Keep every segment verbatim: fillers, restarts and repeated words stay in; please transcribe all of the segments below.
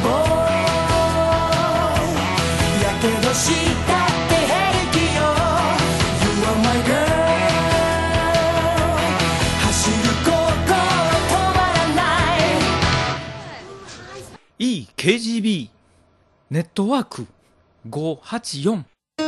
ボーイやけどしたって平気よ You are my girl 走る心止まらないイーケージービー ネットワークごーはちよん。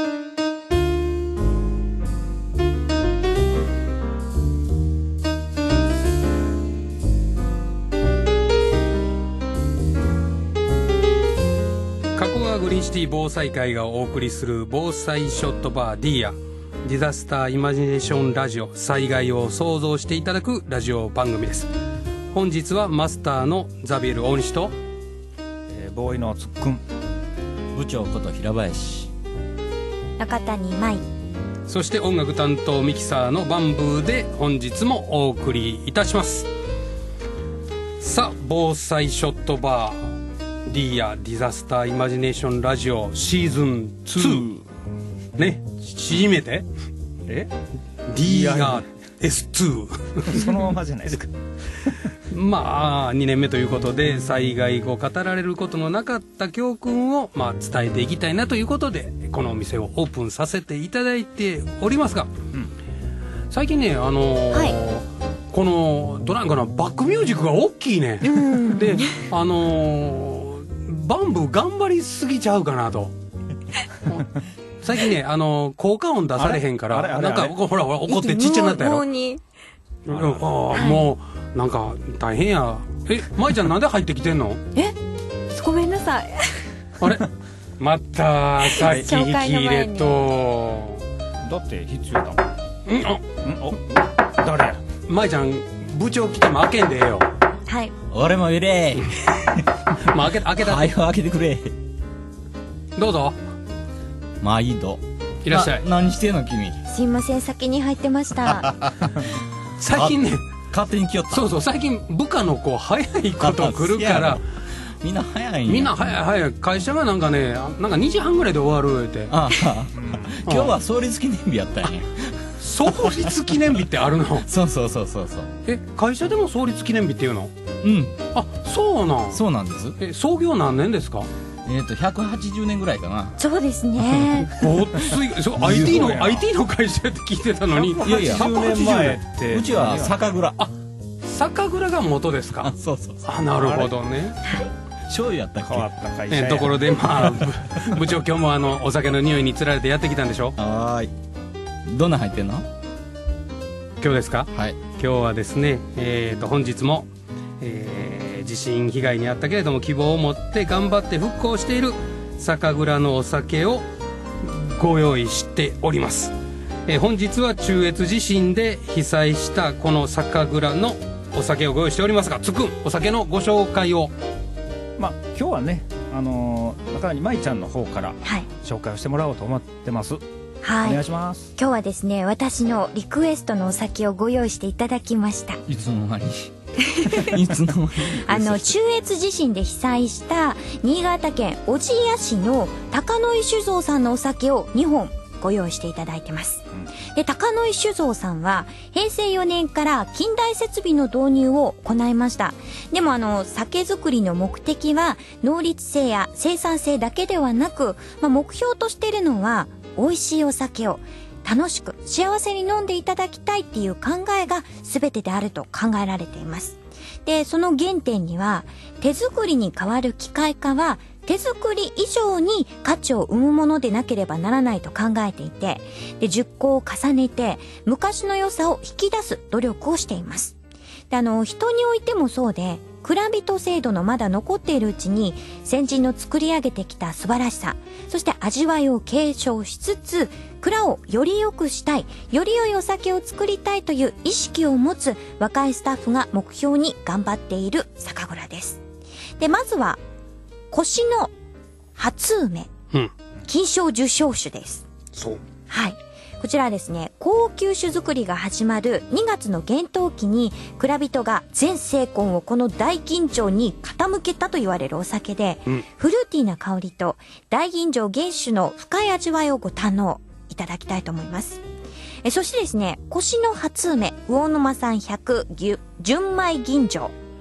加古川グリーンシティ防災会がお送りする防災ショットバー D やディザスターイマジネーションラジオ、災害を想像していただくラジオ番組です。本日はマスターのザビエル大西と、 えー、ボーイのつっくん、部長こと平林、 中谷舞、 そして音楽担当ミキサーのバンブーで本日もお送りいたします。さあ、防災ショットバー D やディザスターイマジネーションラジオシーズンツーね、縮めてえディーアールエスツーそのままじゃないですかまあにねんめということで、災害後語られることのなかった教訓をまあ伝えていきたいなということで、このお店をオープンさせていただいておりますが、うん、最近ね、あのーはい、このどなんかな、バックミュージックが大きいね、うん、であのーバンブー頑張りすぎちゃうかなと最近ね、あのー、効果音出されへんからなんかほらほら怒ってちっちゃくなったやろ。もうにああ、もうなんか大変や。え、舞ちゃんなんで入ってきてんの？ え、ごめんなさいあれまたさっき引き入れとだって必要だもん。 んあんお誰や。 舞ちゃん部長来ても開けんでええよ。 はい、 俺も入れまあ開け開けた。 はい、開けてくれ。 どうぞ。 毎度いらっしゃい。 何してんの君。 すいません、先に入ってました最近ね、 勝手に来よった。 そうそう、最近部下の子早いこと来るからみんな早いんや。 みんな早い早い。会社がなんかね、なんかにじはんぐらいで終わるってああ、うん、今日は創立記念日やったんや。 創立記念日ってあるの？ そうそうそうそうそう。 え、会社でも創立記念日っていうの？ うん。 あ、そうなん。 そうなんです。 え、創業何年ですか？ えっとひゃくはちじゅうねんぐらいかな。 そうですねごっつい。アイティー の アイティー の会社って聞いてたのに。 いやいや、ひゃくはちじゅうねんってうちは酒蔵。 あ、酒蔵が元ですか？ そうそうそう。 あ、なるほどね。 醤油やったっけ？変わった会社や。 え、ところでまあ部長今日もあのお酒の匂いにつられてやってきたんでしょ？ はーい。どんな入ってんの？ 今日ですか？ はい。 今日はですね、えーと本日も、えー、地震被害に遭ったけれども希望を持って頑張って復興している酒蔵のお酒をご用意しております。えー、本日は中越地震で被災したこの酒蔵のお酒をご用意しておりますが、つくんお酒のご紹介を。 まあ今日はね、あのー、中に舞ちゃんの方から紹介をしてもらおうと思ってます。はい、お願いします。 今日はですね、私のリクエストのお酒をご用意していただきました。 いつの間にいつの間にあの中越地震で被災した新潟県小千谷市の高野井酒造さんのお酒をにほんご用意していただいてます。うん、で、高野井酒造さんはへいせいよねんから近代設備の導入を行いました。でもあの酒造りの目的は能率性や生産性だけではなく、まあ、目標としているのは美味しいお酒を楽しく幸せに飲んでいただきたいっていう考えが全てであると考えられています。で、その原点には手作りに代わる機械化は手作り以上に価値を生むものでなければならないと考えていて、で熟考を重ねて昔の良さを引き出す努力をしています。で、あの人においてもそうで、蔵人制度のまだ残っているうちに先人の作り上げてきた素晴らしさ、そして味わいを継承しつつ蔵をより良くしたい、より良いお酒を作りたいという意識を持つ若いスタッフが目標に頑張っている酒蔵です。で、まずは越の初梅、うん、金賞受賞酒です。 そう、 はい、こちらはですね、高級酒造りが始まるにがつの厳冬期に蔵人が全精魂をこの大吟醸に傾けたと言われるお酒で、うん、フルーティーな香りと大吟醸原酒の深い味わいをご堪能いただきたいと思います。えそしてですね、越の初梅魚沼産ひゃく純米吟醸、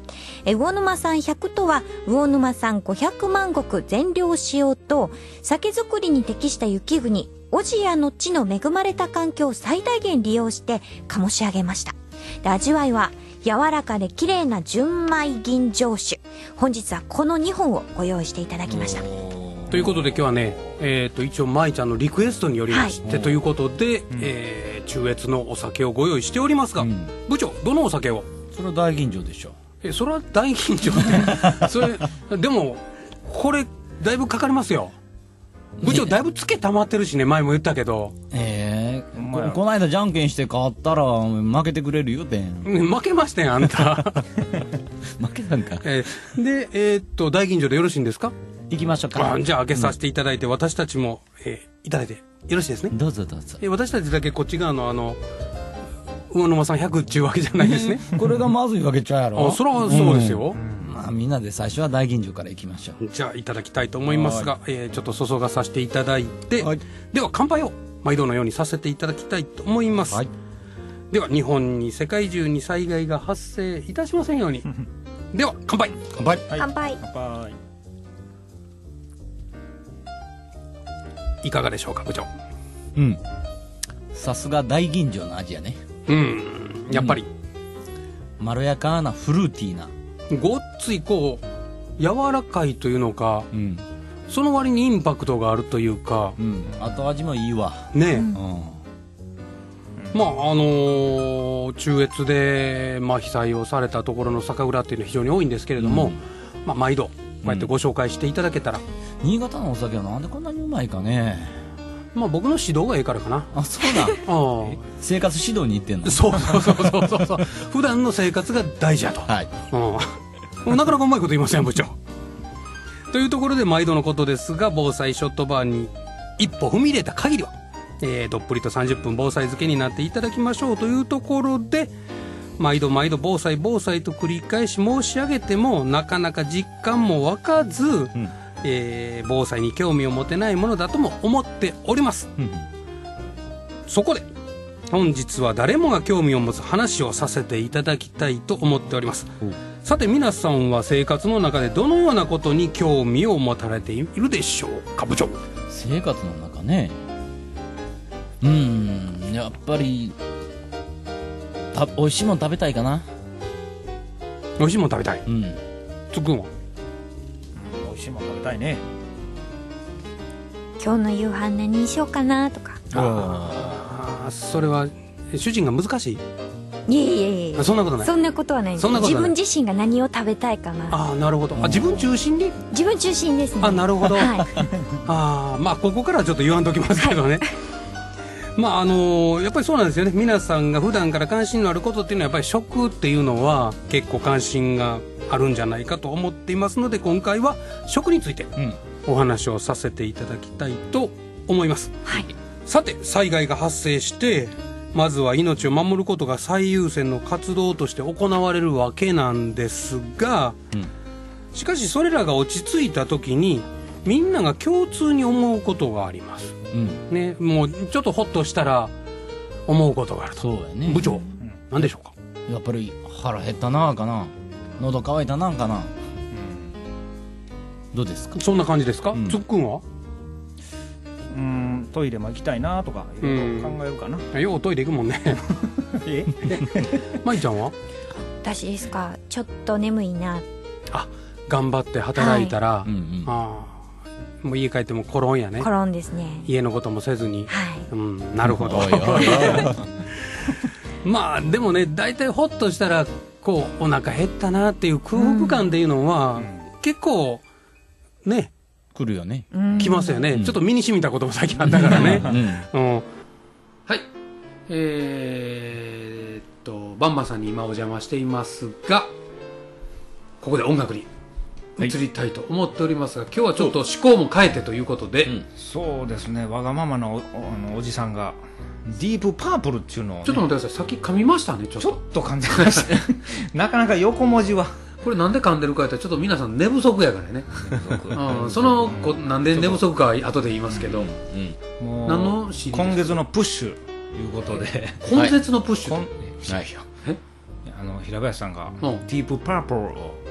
え魚沼産ひゃくとは魚沼産ごひゃくまん石全量使用と酒造りに適した雪国小千谷の地の恵まれた環境を最大限利用して醸し上げました。で味わいは柔らかで綺麗な純米吟醸酒。本日はこのにほんをご用意していただきました。 ということで今日はね、えー、と一応舞ちゃんのリクエストによりまして、はい、ということで、うんえー、中越のお酒をご用意しておりますが、うん、部長どのお酒を？ それは大吟醸でしょ。 えそれは大吟醸ってそれでもこれだいぶかかりますよ。部長だいぶつけ溜まってるしね、前も言ったけど。 ええー、こ, この間じゃんけんして勝ったら負けてくれるよてん。 負けましたよあんた。 負けたんか。 えー、でえー、っと大吟醸でよろしいんですか？ 行きましょうか。 あじゃあ開けさせていただいて、うん、私たちも、えー、いただいてよろしいですね。 どうぞどうぞ。 えー、私たちだけこっち側のあの魚沼さんひゃくっちゅうわけじゃないですね。 これがまずいわけちゃうやろ。 あそれはそうですよ。 うんまあ、みんなで最初は大吟醸からいきましょう。 じゃあいただきたいと思いますが、えー、ちょっと注がさせていただいて、はい、では乾杯を毎度のようにさせていただきたいと思います、はい、では日本に世界中に災害が発生いたしませんように。では乾杯。 乾杯、 はい、乾杯。 乾杯。 いかがでしょうか部長。 うんさすが大吟醸の味やね。 うんやっぱり、 うん、まろやかなフルーティーなごっついこう柔らかいというのか、うん、その割にインパクトがあるというか、 うん、後味もいいわねえ、 うん、 まああのー、中越で、まあ、被災をされたところの酒蔵っていうのは非常に多いんですけれども、うんまあ、毎度こうやってご紹介していただけたら、 うん、新潟のお酒はなんでこんなにうまいかね。 まあ僕の指導がええからかな。 あそうだあ生活指導に行ってんの。 そうそうそうそうそうそう普段の生活が大事やと、はい、うん、なかなかうまいこと言いません部長。というところで毎度のことですが、防災ショットバーに一歩踏み入れた限りは、えー、どっぷりとさんじゅっぷん防災漬けになっていただきましょうというところで、毎度毎度防災防災と繰り返し申し上げてもなかなか実感も湧かず、うんえー、防災に興味を持てないものだとも思っております、うん、そこで本日は誰もが興味を持つ話をさせていただきたいと思っております。さて皆さんは生活の中でどのようなことに興味を持たれているでしょうか部長。 生活の中ね、うーんやっぱりたおいしいもの食べたいかな。 おいしいもの食べたい。うんつっくんはおいしいもの食べたいね。 今日の夕飯何にしようかなとか。 ああそれは主人が難しい。 いえいえいえそんなことない。 そんなことはないんです。自分自身が何を食べたいかな。 ああなるほど。あ自分中心に自分中心ですね。 あなるほど、はい、あまあここからはちょっと言わんときますけどね、はいまああのー、やっぱりそうなんですよね。皆さんが普段から関心のあることっていうのはやっぱり食っていうのは結構関心があるんじゃないかと思っていますので、今回は食についてお話をさせていただきたいと思います、はい、さて災害が発生してまずは命を守ることが最優先の活動として行われるわけなんですが、うん、しかしそれらが落ち着いた時にみんなが共通に思うことがあります、うんね、もうちょっとホッとしたら思うことがあると。 そうやね。 部長、うん、何でしょうか。 やっぱり腹減ったなかな、喉乾いたなんかな、うん、どうですか。 そんな感じですか、うん、つっくんは。 うーんトイレも行きたいなとかいろいろ考えるかな、 うん、ようトイレ行くもんねえまいちゃんは。 私ですか。ちょっと眠いな。 あ頑張って働いたら、 はい、 あもう家帰ってもコロンやね。 コロンですね。 家のこともせずに、 はい、 うん、なるほどまあでもね大体ホッとしたらこうお腹減ったなっていう空腹感っていうのは、うん、結構ね来るよね。 来ますよね、うん、ちょっと身に染みたことも最近あったからね、うんうん、はいえー、っとバンバンさんに今お邪魔していますが、ここで音楽に移りたいと思っておりますが、はい、今日はちょっと思考も変えてということで、うん、 そうですね。わがままの お, あのおじさんがディープパープルっていうのを、ね、 ちょっと待ってください。さっき噛みましたね。ちょっとちょっと噛んでましたなかなか横文字はこれなんで噛んでるかってちょっと皆さん寝不足やからねうん、そのこなんで寝不足かは後で言いますけど、うんうん、もう何の シーディー今月のプッシュいうことで今月のプッシュ、 はい、えあの平林さんが、うん、ディープパープルを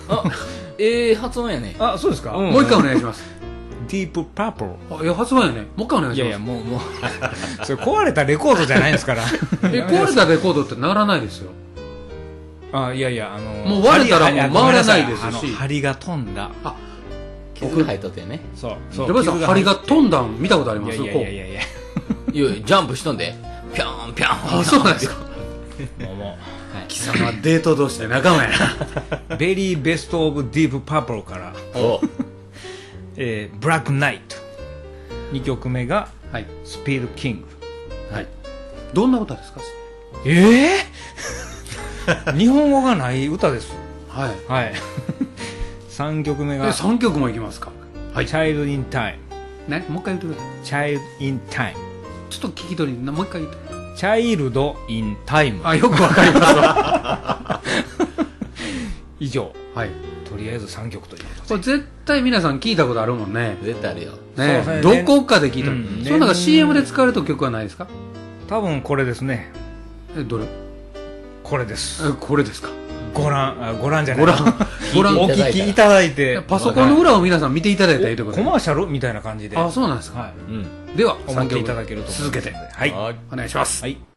あ、ええ発音やね。 あ、そうですか。 うんもう一回お願いします。 ディープパープル。 あ、いや、発音やね。もう一回お願いします。 いやいや、もう、もう、それ壊れたレコードじゃないんですから。 え、壊れたレコードって鳴らないですよ。 あ、いやいや、あのもう割れたらもう針回らないですしあの針が飛んだ。 あ、 傷が入っとってね。 そう。そう。 山田さん、針が飛んだん見たことありますいやいやいやいやいや。 いやいや、ジャンプしとんで。ぴょんぴょん。 あ、そうなんですか。 もうも貴様、デート同士で仲間やな。 う、ベリーベストオブディープパープルから、 おえー、ブラックナイト。にきょくめが、 はい。 スピードキング。 はい。どんな歌ですか？ ええ日本語がない歌です。 はい。 はい。さんきょくめえ、 が、 さんきょくもいきますか？はい。 Child in Time。 ね、もう一回言ってください。 Child in Time。 ちょっと聞き取り、なもう一回言って。 チャイルド・イン・タイム。 あ、よくわかりますわ。 以上、 はい。 とりあえずさんきょくというここれ絶対皆さん聞いたことあるもんね。 絶対あるよ。 ねそうですねどこかで聞いたもん。 うんその中 シーエム で使われた曲はないですか？ と。多分これですね。 え、どれ？ これです。 え、これですか？ ご覧、あご覧じゃない。 ご覧、ご覧。 お聞きいただいて。 パソコンの裏を皆さん見ていただいたらいいということで。 コマーシャルみたいな感じで。 あ、そうなんですか。 はい。 うん。 では、 思っていただけると思います続けて、 はい。 はい。 お願いします。 はい。